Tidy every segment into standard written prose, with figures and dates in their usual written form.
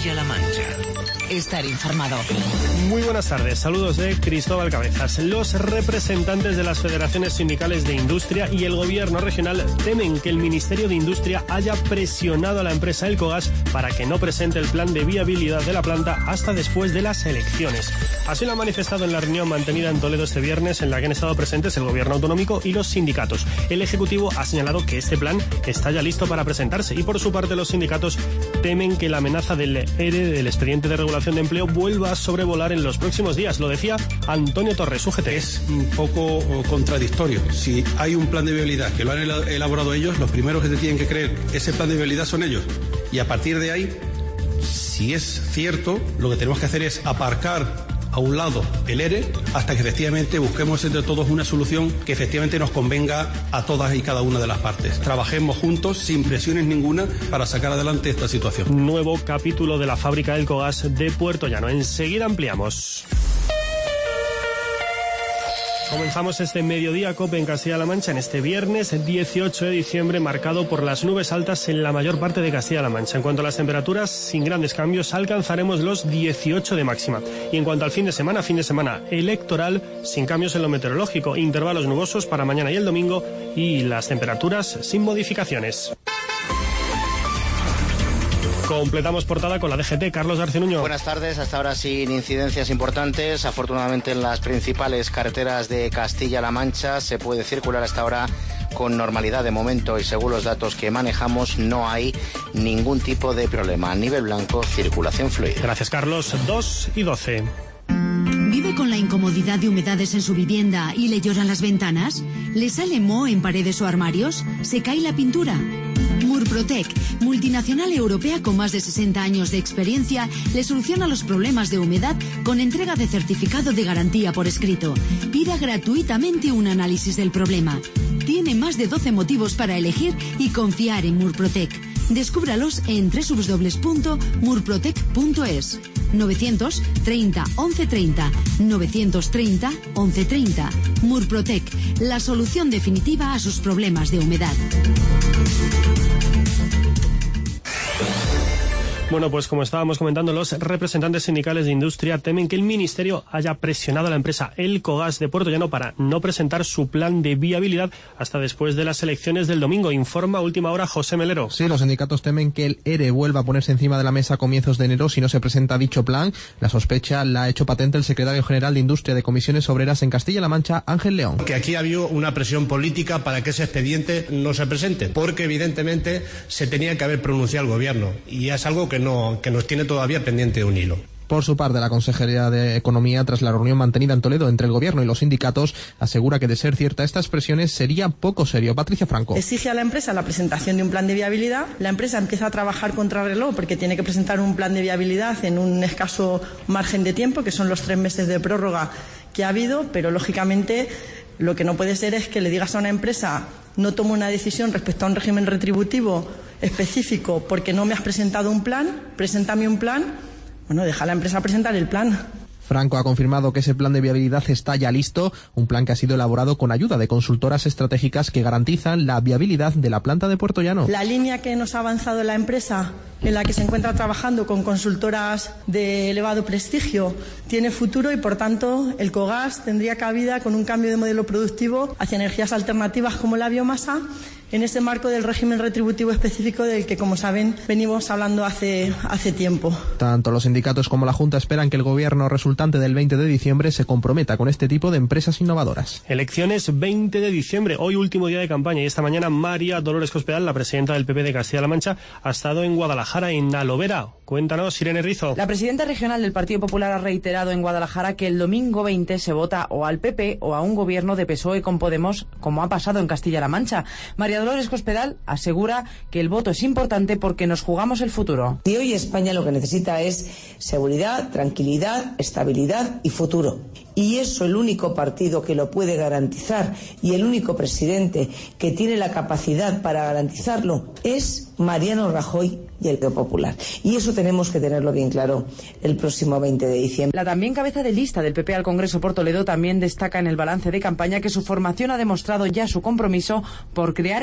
Castilla-La Mancha. Estar informado. Muy buenas tardes, saludos de Cristóbal Cabezas. Los representantes de las federaciones sindicales de industria y el gobierno regional temen que el Ministerio de Industria haya presionado a la empresa Elcogas para que no presente el plan de viabilidad de la planta hasta después de las elecciones. Así lo han manifestado en la reunión mantenida en Toledo este viernes, en la que han estado presentes el gobierno autonómico y los sindicatos. El Ejecutivo ha señalado que este plan está ya listo para presentarse y por su parte los sindicatos temen que la amenaza del ERE, del expediente de regulación de empleo, vuelva a sobrevolar en los próximos días. Lo decía Antonio Torres, UGT. Es un poco contradictorio. Si hay un plan de viabilidad que lo han elaborado ellos, los primeros que te tienen que creer ese plan de viabilidad son ellos. Y a partir de ahí, si es cierto, lo que tenemos que hacer es aparcar a un lado el ERE hasta que efectivamente busquemos entre todos una solución que efectivamente nos convenga a todas y cada una de las partes. Trabajemos juntos sin presiones ninguna para sacar adelante esta situación. Nuevo capítulo de la fábrica Elcogas de Puertollano. Enseguida ampliamos. Comenzamos este mediodía COPE en Castilla-La Mancha en este viernes 18 de diciembre, marcado por las nubes altas en la mayor parte de Castilla-La Mancha. En cuanto a las temperaturas, sin grandes cambios, alcanzaremos los 18 de máxima. Y en cuanto al fin de semana electoral, sin cambios en lo meteorológico, intervalos nubosos para mañana y el domingo y las temperaturas sin modificaciones. Completamos portada con la DGT. Carlos García Nuño. Buenas tardes, hasta ahora sin incidencias importantes. Afortunadamente en las principales carreteras de Castilla-La Mancha se puede circular hasta ahora con normalidad de momento y según los datos que manejamos no hay ningún tipo de problema. A nivel blanco, circulación fluida. Gracias, Carlos. 2:12. ¿Vive con la incomodidad de humedades en su vivienda y le lloran las ventanas? ¿Le sale moho en paredes o armarios? ¿Se cae la pintura? Murprotec, multinacional europea con más de 60 años de experiencia, le soluciona los problemas de humedad con entrega de certificado de garantía por escrito. Pida gratuitamente un análisis del problema. Tiene más de 12 motivos para elegir y confiar en Murprotec. Descúbralos en www.murprotec.es. 930 1130 930 1130. Murprotec, la solución definitiva a sus problemas de humedad. Bueno, pues como estábamos comentando, los representantes sindicales de industria temen que el Ministerio haya presionado a la empresa Elcogas de Puertollano para no presentar su plan de viabilidad hasta después de las elecciones del domingo. Informa a última hora José Melero. Sí, los sindicatos temen que el ERE vuelva a ponerse encima de la mesa a comienzos de enero si no se presenta dicho plan. La sospecha la ha hecho patente el secretario general de Industria de Comisiones Obreras en Castilla-La Mancha, Ángel León. Que aquí ha habido una presión política para que ese expediente no se presente, porque evidentemente se tenía que haber pronunciado el gobierno y es algo que nos tiene todavía pendiente un hilo. Por su parte, la Consejería de Economía, tras la reunión mantenida en Toledo entre el Gobierno y los sindicatos, asegura que de ser cierta estas presiones sería poco serio. Patricia Franco. Exige a la empresa la presentación de un plan de viabilidad. La empresa empieza a trabajar contrarreloj porque tiene que presentar un plan de viabilidad en un escaso margen de tiempo, que son los 3 meses de prórroga que ha habido, pero lógicamente lo que no puede ser es que le digas a una empresa no tomo una decisión respecto a un régimen retributivo específico porque no me has presentado un plan, preséntame un plan. Bueno, deja a la empresa presentar el plan. Franco ha confirmado que ese plan de viabilidad está ya listo, un plan que ha sido elaborado con ayuda de consultoras estratégicas que garantizan la viabilidad de la planta de Puertollano. La línea que nos ha avanzado la empresa, en la que se encuentra trabajando con consultoras de elevado prestigio, tiene futuro y, por tanto, Elcogas tendría cabida con un cambio de modelo productivo hacia energías alternativas como la biomasa, en ese marco del régimen retributivo específico del que, como saben, venimos hablando hace tiempo. Tanto los sindicatos como la Junta esperan que el gobierno resultante del 20 de diciembre se comprometa con este tipo de empresas innovadoras. Elecciones 20 de diciembre, hoy último día de campaña, y esta mañana María Dolores Cospedal, la presidenta del PP de Castilla-La Mancha, ha estado en Guadalajara, en Alovera. Cuéntanos, Irene Rizo. La presidenta regional del Partido Popular ha reiterado en Guadalajara que el domingo 20 se vota o al PP o a un gobierno de PSOE con Podemos, como ha pasado en Castilla-La Mancha. María Dolores Cospedal asegura que el voto es importante porque nos jugamos el futuro. Y hoy España lo que necesita es seguridad, tranquilidad, estabilidad y futuro. Y eso el único partido que lo puede garantizar y el único presidente que tiene la capacidad para garantizarlo es Mariano Rajoy y el Partido Popular. Y eso tenemos que tenerlo bien claro el próximo 20 de diciembre. La también cabeza de lista del PP al Congreso por Toledo también destaca en el balance de campaña que su formación ha demostrado ya su compromiso por crear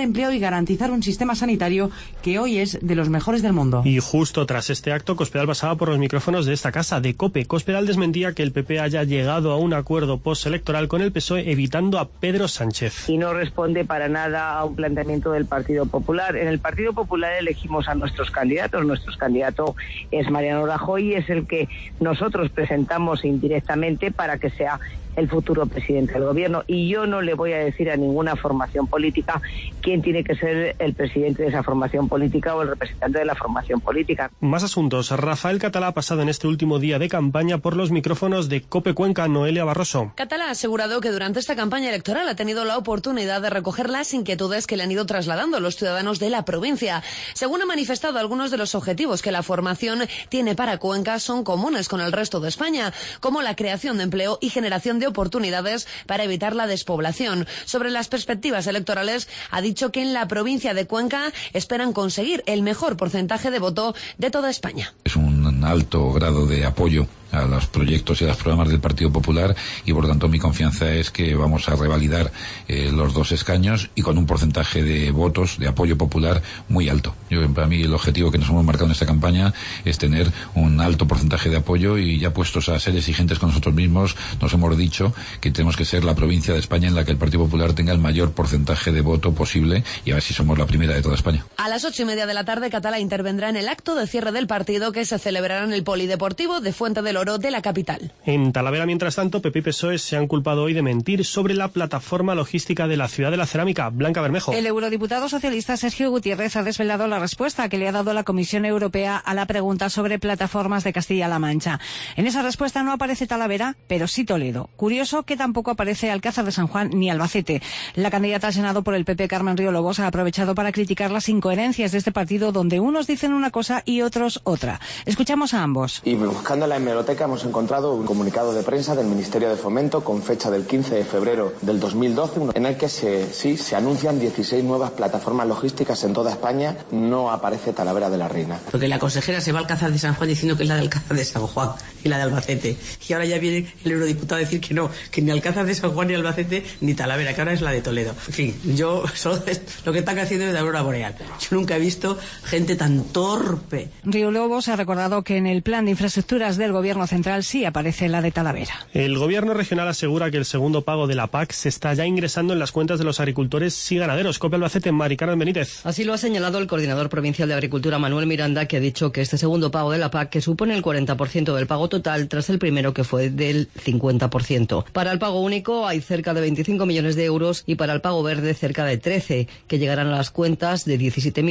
empleo y garantizar un sistema sanitario que hoy es de los mejores del mundo. Y justo tras este acto, Cospedal pasaba por los micrófonos de esta casa, de COPE. Cospedal desmentía que el PP haya llegado a un acuerdo postelectoral con el PSOE, evitando a Pedro Sánchez. Y no responde para nada a un planteamiento del Partido Popular. En el Partido Popular elegimos a nuestros candidatos. Nuestro candidato es Mariano Rajoy y es el que nosotros presentamos indirectamente para que sea el futuro presidente del gobierno. Y yo no le voy a decir a ninguna formación política quién tiene que ser el presidente de esa formación política o el representante de la formación política. Más asuntos. Rafael Catalá ha pasado en este último día de campaña por los micrófonos de COPE Cuenca. Noelia Barroso. Catalá ha asegurado que durante esta campaña electoral ha tenido la oportunidad de recoger las inquietudes que le han ido trasladando los ciudadanos de la provincia. Según ha manifestado, algunos de los objetivos que la formación tiene para Cuenca son comunes con el resto de España, como la creación de empleo y generación de oportunidades para evitar la despoblación. Sobre las perspectivas electorales, ha dicho que en la provincia de Cuenca esperan conseguir el mejor porcentaje de voto de toda España. Es un alto grado de apoyo a los proyectos y a los programas del Partido Popular y por tanto mi confianza es que vamos a revalidar los 2 escaños y con un porcentaje de votos de apoyo popular muy alto. Para mí el objetivo que nos hemos marcado en esta campaña es tener un alto porcentaje de apoyo y ya puestos a ser exigentes con nosotros mismos nos hemos dicho que tenemos que ser la provincia de España en la que el Partido Popular tenga el mayor porcentaje de voto posible y a ver si somos la primera de toda España. A las 8:30 de la tarde, Catalá intervendrá en el acto de cierre del partido que se celebrará en el Polideportivo de Fuente del Oro de la capital. En Talavera, mientras tanto, PP y PSOE se han culpado hoy de mentir sobre la plataforma logística de la ciudad de la cerámica. Blanca Bermejo. El eurodiputado socialista Sergio Gutiérrez ha desvelado la respuesta que le ha dado la Comisión Europea a la pregunta sobre plataformas de Castilla-La Mancha. En esa respuesta no aparece Talavera, pero sí Toledo. Curioso que tampoco aparece Alcázar de San Juan ni Albacete. La candidata al Senado por el PP, Carmen Río Lobos, ha aprovechado para criticar las incoherencias de este partido donde unos dicen una cosa y otros otra. Escuchamos a ambos. Y buscando en la hemeroteca hemos encontrado un comunicado de prensa del Ministerio de Fomento con fecha del 15 de febrero del 2012 en el que se anuncian 16 nuevas plataformas logísticas en toda España. No aparece Talavera de la Reina. Porque la consejera se va al Alcázar de San Juan diciendo que es la del Alcázar de San Juan y la de Albacete. Y ahora ya viene el eurodiputado a decir que no, que ni Alcázar de San Juan ni Albacete ni Talavera, que ahora es la de Toledo. En fin, yo solo lo que están haciendo es de aurora boreal. Yo nunca he visto gente tan torpe. Río Lobos ha recordado que en el plan de infraestructuras del Gobierno central sí aparece la de Talavera. El Gobierno regional asegura que el segundo pago de la PAC se está ya ingresando en las cuentas de los agricultores y ganaderos. COPE Albacete, Mari Carmen Benítez. Así lo ha señalado el coordinador provincial de Agricultura, Manuel Miranda, que ha dicho que este segundo pago de la PAC, que supone el 40% del pago total, tras el primero que fue del 50%. Para el pago único hay cerca de 25 millones de euros y para el pago verde cerca de 13, que llegarán a las cuentas de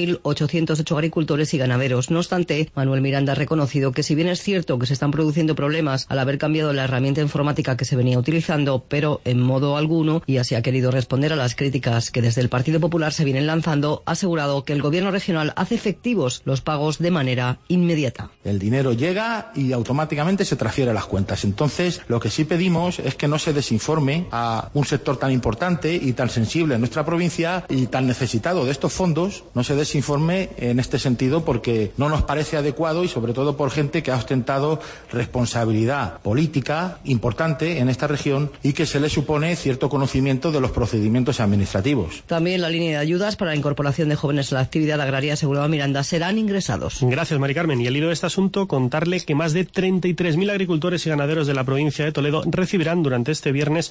17.808 agricultores y ganaderos. No obstante, Manuel Miranda ha reconocido que si bien es cierto que se están produciendo problemas al haber cambiado la herramienta informática que se venía utilizando, pero en modo alguno, y así ha querido responder a las críticas que desde el Partido Popular se vienen lanzando, ha asegurado que el Gobierno regional hace efectivos los pagos de manera inmediata. El dinero llega y automáticamente se transfiere a las cuentas. Entonces, lo que sí pedimos es que no se desinforme a un sector tan importante y tan sensible en nuestra provincia y tan necesitado de estos fondos, no se desinforme en este sentido porque no nos parece adecuado y sobre todo por gente que ha ostentado responsabilidad política importante en esta región y que se le supone cierto conocimiento de los procedimientos administrativos. También la línea de ayudas para la incorporación de jóvenes a la actividad agraria, aseguraba Miranda, serán ingresados. Gracias, Mari Carmen. Y al hilo de este asunto, contarle que más de 33.000 agricultores y ganaderos de la provincia de Toledo recibirán durante este viernes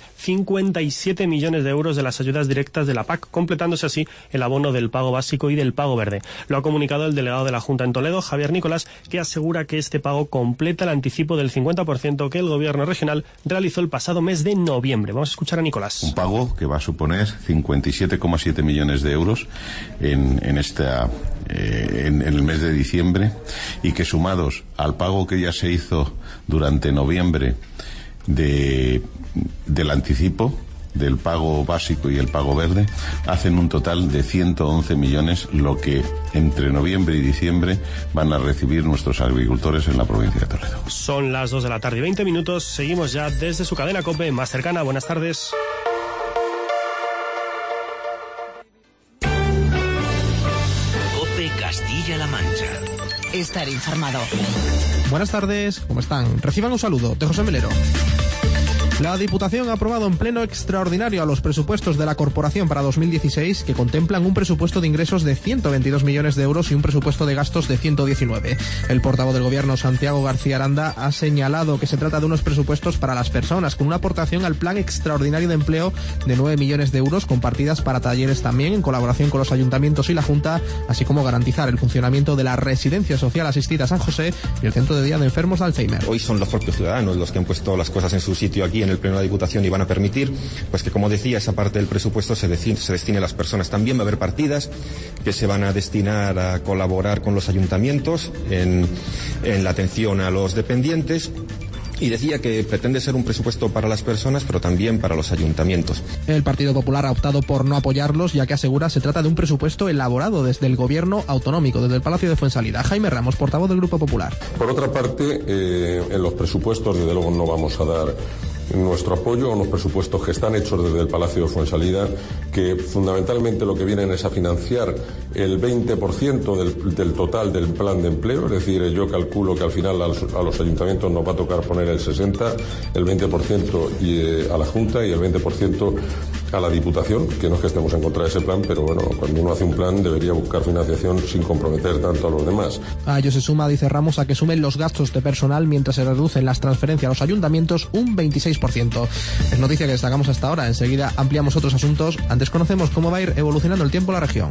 57 millones de euros de las ayudas directas de la PAC, completándose así el abono del pago básico y del pago verde. Lo ha comunicado el delegado de la Junta en Toledo, Javier Nicolás, que asegura que este pago completa el anticipo del 50% que el Gobierno regional realizó el pasado mes de noviembre. Vamos a escuchar a Nicolás. Un pago que va a suponer 57,7 millones de euros en el mes de diciembre y que sumados al pago que ya se hizo durante noviembre del anticipo del pago básico y el pago verde, hacen un total de 111 millones, lo que entre noviembre y diciembre van a recibir nuestros agricultores en la provincia de Toledo. Son las 2 de la tarde y 20 minutos. Seguimos ya desde su cadena COPE más cercana. Buenas tardes. COPE Castilla-La Mancha. Estar informado. Buenas tardes, ¿cómo están? Reciban un saludo de José Melero. La Diputación ha aprobado en pleno extraordinario a los presupuestos de la Corporación para 2016, que contemplan un presupuesto de ingresos de 122 millones de euros y un presupuesto de gastos de 119. El portavoz del Gobierno, Santiago García Aranda, ha señalado que se trata de unos presupuestos para las personas, con una aportación al Plan Extraordinario de Empleo de 9 millones de euros, con partidas para talleres también, en colaboración con los ayuntamientos y la Junta, así como garantizar el funcionamiento de la Residencia Social Asistida San José y el Centro de Día de Enfermos de Alzheimer. Hoy son los propios ciudadanos los que han puesto las cosas en su sitio aquí en el Pleno de la Diputación y van a permitir, pues que, como decía, esa parte del presupuesto se destine a las personas. También va a haber partidas que se van a destinar a colaborar con los ayuntamientos en la atención a los dependientes. Y decía que pretende ser un presupuesto para las personas, pero también para los ayuntamientos. El Partido Popular ha optado por no apoyarlos, ya que asegura se trata de un presupuesto elaborado desde el Gobierno autonómico, desde el Palacio de Fuensalida. Jaime Ramos, portavoz del Grupo Popular. Por otra parte, en los presupuestos, desde luego, no vamos a dar nuestro apoyo a unos presupuestos que están hechos desde el Palacio de Fuensalida, que fundamentalmente lo que vienen es a financiar el 20% del total del plan de empleo. Es decir, yo calculo que al final a los ayuntamientos nos va a tocar poner el 60%, el 20% a la Junta y el 20% a la Diputación, que no es que estemos en contra de ese plan, pero bueno, cuando uno hace un plan debería buscar financiación sin comprometer tanto a los demás. A ello se suma, dice Ramos, a que sumen los gastos de personal mientras se reducen las transferencias a los ayuntamientos un 26%. Es noticia que destacamos hasta ahora. Enseguida ampliamos otros asuntos. Antes conocemos cómo va a ir evolucionando el tiempo en la región.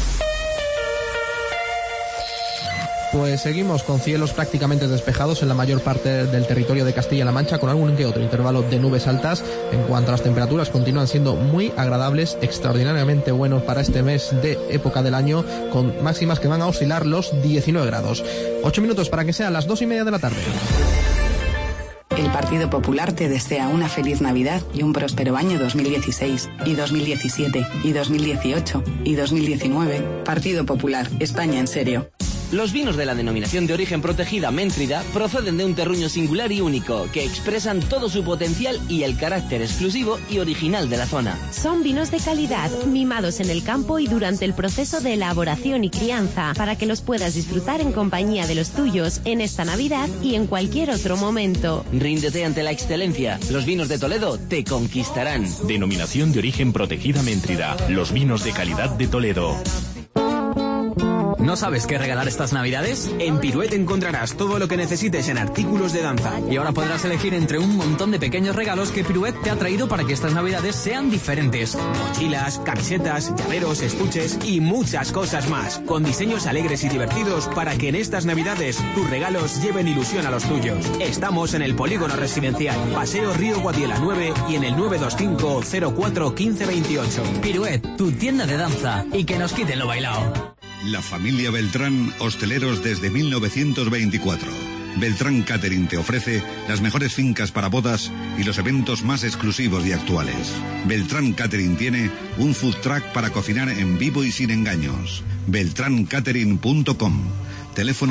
Pues seguimos con cielos prácticamente despejados en la mayor parte del territorio de Castilla-La Mancha, con algún que otro intervalo de nubes altas. En cuanto a las temperaturas, continúan siendo muy agradables, extraordinariamente buenos para este mes de época del año, con máximas que van a oscilar los 19 grados. 8 minutos para que sean las 2:30 de la tarde. El Partido Popular te desea una feliz Navidad y un próspero año 2016, y 2017, y 2018, y 2019. Partido Popular, España en serio. Los vinos de la denominación de origen protegida Méntrida proceden de un terruño singular y único, que expresan todo su potencial y el carácter exclusivo y original de la zona. Son vinos de calidad, mimados en el campo y durante el proceso de elaboración y crianza, para que los puedas disfrutar en compañía de los tuyos en esta Navidad y en cualquier otro momento. Ríndete ante la excelencia. Los vinos de Toledo te conquistarán. Denominación de origen protegida Méntrida. Los vinos de calidad de Toledo. ¿No sabes qué regalar estas Navidades? En Piruet encontrarás todo lo que necesites en artículos de danza. Y ahora podrás elegir entre un montón de pequeños regalos que Piruet te ha traído para que estas Navidades sean diferentes. Mochilas, camisetas, llaveros, estuches y muchas cosas más. Con diseños alegres y divertidos para que en estas Navidades tus regalos lleven ilusión a los tuyos. Estamos en el Polígono Residencial, Paseo Río Guadiela 9 y en el 925 04 15 28. Piruet, tu tienda de danza. Y que nos quiten lo bailao. La familia Beltrán, hosteleros desde 1924. Beltrán Catering te ofrece las mejores fincas para bodas y los eventos más exclusivos y actuales. Beltrán Catering tiene un food truck para cocinar en vivo y sin engaños. beltrancatering.com. Teléfono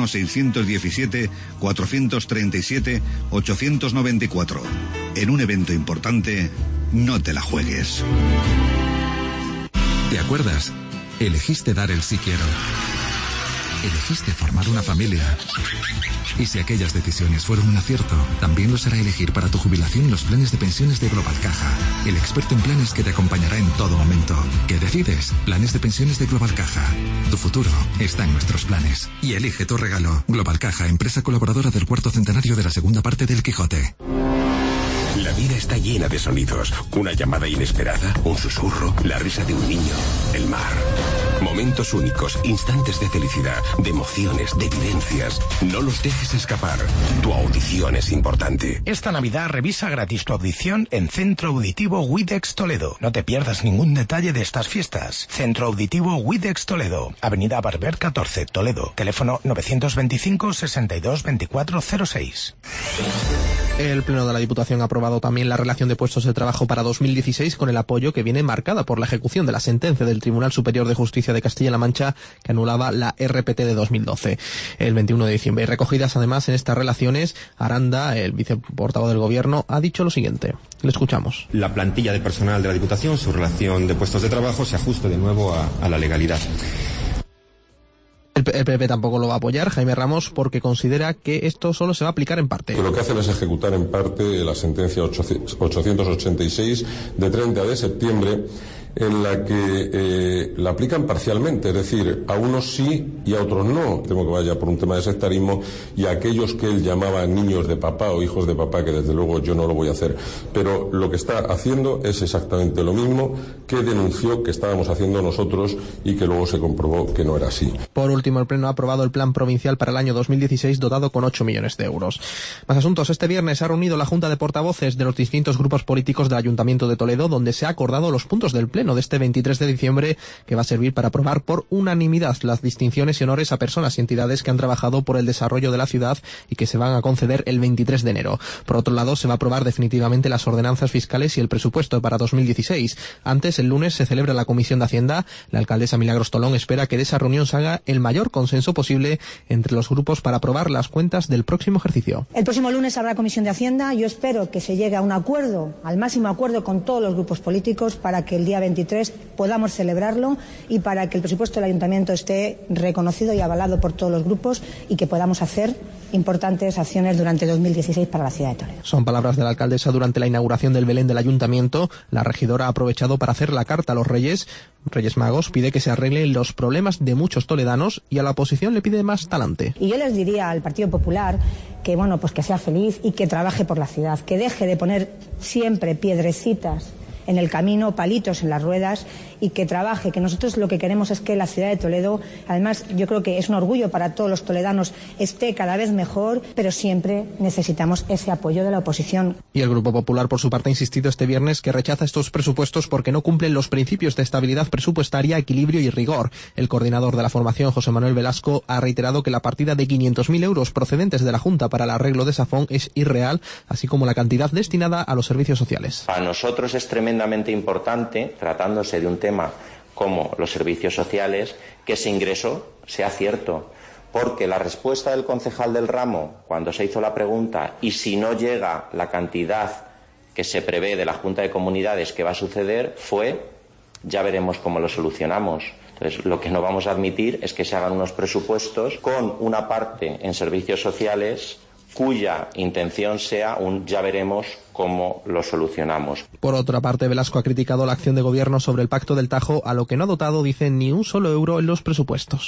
617-437-894. En un evento importante, no te la juegues. ¿Te acuerdas? Elegiste dar el sí quiero. Elegiste formar una familia. Y si aquellas decisiones fueron un acierto, también lo será elegir para tu jubilación los planes de pensiones de Global Caja. El experto en planes que te acompañará en todo momento. ¿Qué decides? Planes de pensiones de Global Caja. Tu futuro está en nuestros planes. Y elige tu regalo. Global Caja, empresa colaboradora del 4º centenario de la segunda parte del Quijote. La vida está llena de sonidos. Una llamada inesperada, un susurro, la risa de un niño, el mar. Momentos únicos, instantes de felicidad, de emociones, de vivencias. No los dejes escapar. Tu audición es importante. Esta Navidad revisa gratis tu audición en Centro Auditivo Widex Toledo. No te pierdas ningún detalle de estas fiestas. Centro Auditivo Widex Toledo. Avenida Barber 14, Toledo. Teléfono 925 62 24 06. El Pleno de la Diputación ha aprobado también la relación de puestos de trabajo para 2016 con el apoyo que viene marcada por la ejecución de la sentencia del Tribunal Superior de Justicia de Castilla-La Mancha que anulaba la RPT de 2012 el 21 de diciembre. Y recogidas además en estas relaciones, Aranda, el viceportavoz del Gobierno, ha dicho lo siguiente. Le escuchamos. La plantilla de personal de la Diputación, su relación de puestos de trabajo, se ajuste de nuevo a la legalidad. PP tampoco lo va a apoyar, Jaime Ramos, porque considera que esto solo se va a aplicar en parte. Que lo que hacen es ejecutar en parte la sentencia 886 de 30 de septiembre, en la que la aplican parcialmente, es decir, a unos sí y a otros no. Temo que vaya por un tema de sectarismo, y a aquellos que él llamaba niños de papá o hijos de papá, que desde luego yo no lo voy a hacer. Pero lo que está haciendo es exactamente lo mismo que denunció que estábamos haciendo nosotros y que luego se comprobó que no era así. Por último, el Pleno ha aprobado el plan provincial para el año 2016 dotado con 8 millones de euros. Más asuntos. Este viernes se ha reunido la Junta de Portavoces de los distintos grupos políticos del Ayuntamiento de Toledo, donde se ha acordado los puntos del Pleno de este 23 de diciembre, que va a servir para aprobar por unanimidad las distinciones y honores a personas y entidades que han trabajado por el desarrollo de la ciudad y que se van a conceder el 23 de enero. Por otro lado, se va a aprobar definitivamente las ordenanzas fiscales y el presupuesto para 2016. Antes, el lunes, se celebra la Comisión de Hacienda. La alcaldesa Milagros Tolón espera que de esa reunión se haga el mayor consenso posible entre los grupos para aprobar las cuentas del próximo ejercicio. El próximo lunes habrá Comisión de Hacienda. Yo espero que se llegue a un acuerdo, al máximo acuerdo con todos los grupos políticos, para que el día 23 podamos celebrarlo y para que el presupuesto del Ayuntamiento esté reconocido y avalado por todos los grupos y que podamos hacer importantes acciones durante 2016 para la ciudad de Toledo. Son palabras de la alcaldesa durante la inauguración del Belén del Ayuntamiento. La regidora ha aprovechado para hacer la carta a los Reyes Magos. Pide que se arreglen los problemas de muchos toledanos y a la oposición le pide más talante. Y yo les diría al Partido Popular que, bueno, pues que sea feliz y que trabaje por la ciudad, que deje de poner siempre piedrecitas en el camino, palitos en las ruedas, y que trabaje, que nosotros lo que queremos es que la ciudad de Toledo, además yo creo que es un orgullo para todos los toledanos, esté cada vez mejor, pero siempre necesitamos ese apoyo de la oposición. Y el Grupo Popular, por su parte, ha insistido este viernes que rechaza estos presupuestos porque no cumplen los principios de estabilidad presupuestaria, equilibrio y rigor. El coordinador de la formación, José Manuel Velasco, ha reiterado que la partida de 500.000 euros procedentes de la Junta para el arreglo de Safón es irreal, así como la cantidad destinada a los servicios sociales. Para nosotros es tremendamente importante, tratándose de un tema como los servicios sociales, que ese ingreso sea cierto, porque la respuesta del concejal del ramo cuando se hizo la pregunta y si no llega la cantidad que se prevé de la Junta de Comunidades que va a suceder fue: ya veremos cómo lo solucionamos. Entonces, lo que no vamos a admitir es que se hagan unos presupuestos con una parte en servicios sociales cuya intención sea un ya veremos cómo lo solucionamos. Por otra parte, Velasco ha criticado la acción de gobierno sobre el Pacto del Tajo, a lo que no ha dotado, dice, ni un solo euro en los presupuestos.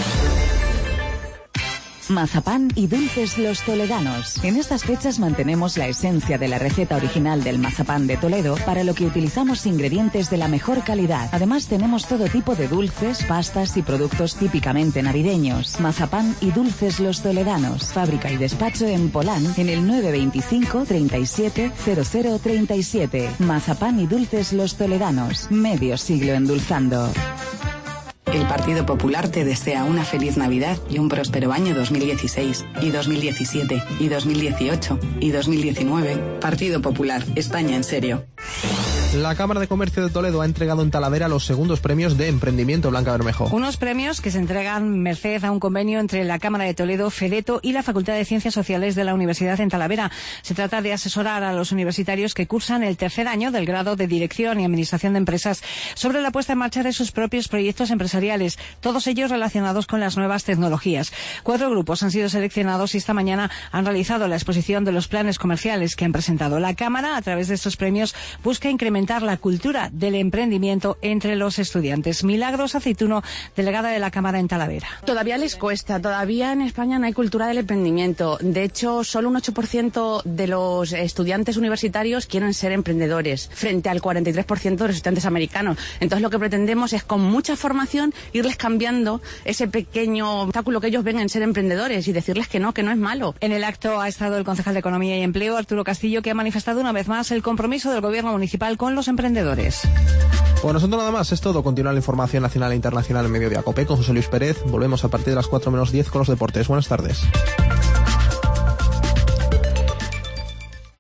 Mazapán y dulces Los Toledanos. En estas fechas mantenemos la esencia de la receta original del mazapán de Toledo, para lo que utilizamos ingredientes de la mejor calidad. Además, tenemos todo tipo de dulces, pastas y productos típicamente navideños. Mazapán y dulces Los Toledanos. Fábrica y despacho en Polán, en el 925 37 00 37. Mazapán y dulces Los Toledanos. Medio siglo endulzando. El Partido Popular te desea una feliz Navidad y un próspero año 2016, y 2017, y 2018, y 2019. Partido Popular, España en serio. La Cámara de Comercio de Toledo ha entregado en Talavera los segundos premios de emprendimiento, Blanca Bermejo. Unos premios que se entregan merced a un convenio entre la Cámara de Toledo, FEDETO y la Facultad de Ciencias Sociales de la Universidad en Talavera. Se trata de asesorar a los universitarios que cursan el tercer año del grado de Dirección y Administración de Empresas sobre la puesta en marcha de sus propios proyectos empresariales, todos ellos relacionados con las nuevas tecnologías. 4 grupos han sido seleccionados y esta mañana han realizado la exposición de los planes comerciales que han presentado. La Cámara, a través de estos premios, busca incrementar la cultura del emprendimiento entre los estudiantes. Milagros Aceituno, delegada de la Cámara en Talavera. Todavía les cuesta, todavía en España no hay cultura del emprendimiento. De hecho, solo un 8% de los estudiantes universitarios quieren ser emprendedores, frente al 43% de los estudiantes americanos. Entonces, lo que pretendemos es, con mucha formación, irles cambiando ese pequeño obstáculo que ellos ven en ser emprendedores y decirles que no es malo. En el acto ha estado el concejal de Economía y Empleo, Arturo Castillo, que ha manifestado una vez más el compromiso del Gobierno municipal con los emprendedores. Por nosotros nada más, es todo. Continúa la información nacional e internacional en Mediodía Cope con José Luis Pérez. Volvemos a partir de las 4 menos 10 con los deportes. Buenas tardes.